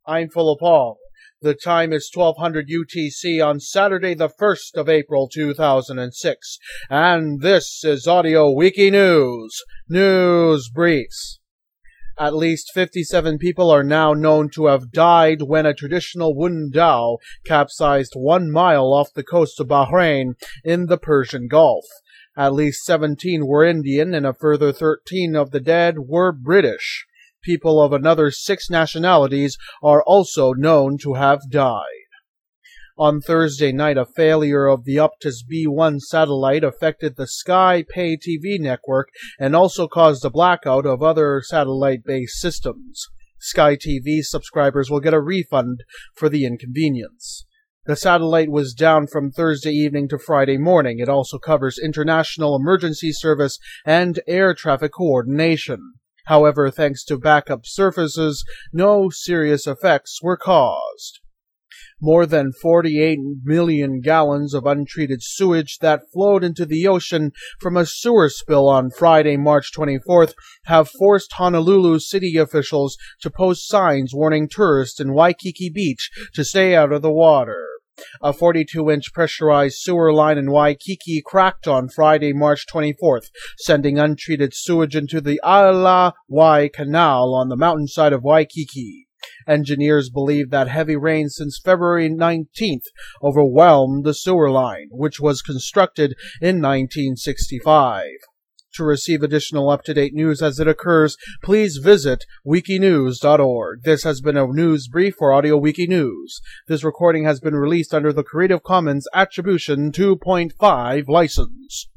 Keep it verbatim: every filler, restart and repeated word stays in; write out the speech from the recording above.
I'm Philip Paul. The time is twelve hundred U T C on Saturday the first of April two thousand six, and this is Audio Wiki News, News Briefs. At least fifty-seven people are now known to have died when a traditional wooden dhow capsized one mile off the coast of Bahrain in the Persian Gulf. At least seventeen were Indian, and a further thirteen of the dead were British. People of another six nationalities are also known to have died. On Thursday night, a failure of the Optus B one satellite affected the Sky Pay T V network and also caused a blackout of other satellite-based systems. Sky T V subscribers will get a refund for the inconvenience. The satellite was down from Thursday evening to Friday morning. It also covers international emergency service and air traffic coordination. However, thanks to backup services, no serious effects were caused. More than forty-eight million gallons of untreated sewage that flowed into the ocean from a sewer spill on Friday, March twenty-fourth, have forced Honolulu city officials to post signs warning tourists in Waikiki Beach to stay out of the water. A forty-two inch pressurized sewer line in Waikiki cracked on Friday, March twenty-fourth, sending untreated sewage into the Ala Wai Canal on the mountainside of Waikiki. Engineers believe that heavy rain since February nineteenth overwhelmed the sewer line, which was constructed in nineteen sixty-five. To receive additional up-to-date news as it occurs, please visit wikinews dot org. This has been a news brief for Audio Wiki News. This recording has been released under the Creative Commons Attribution two point five license.